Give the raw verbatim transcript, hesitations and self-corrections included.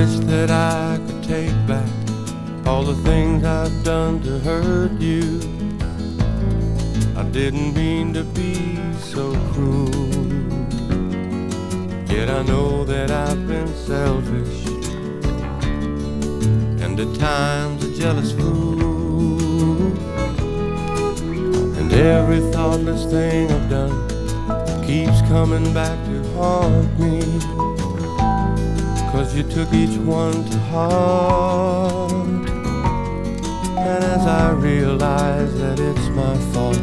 wish that I could take back all the things I've done to hurt you. I didn't mean to be so cruel, yet I know that I've been selfish and at times a jealous fool. And every thoughtless thing I've done keeps coming back to haunt me, 'cause you took each one to heart. And as I realize that it's my fault,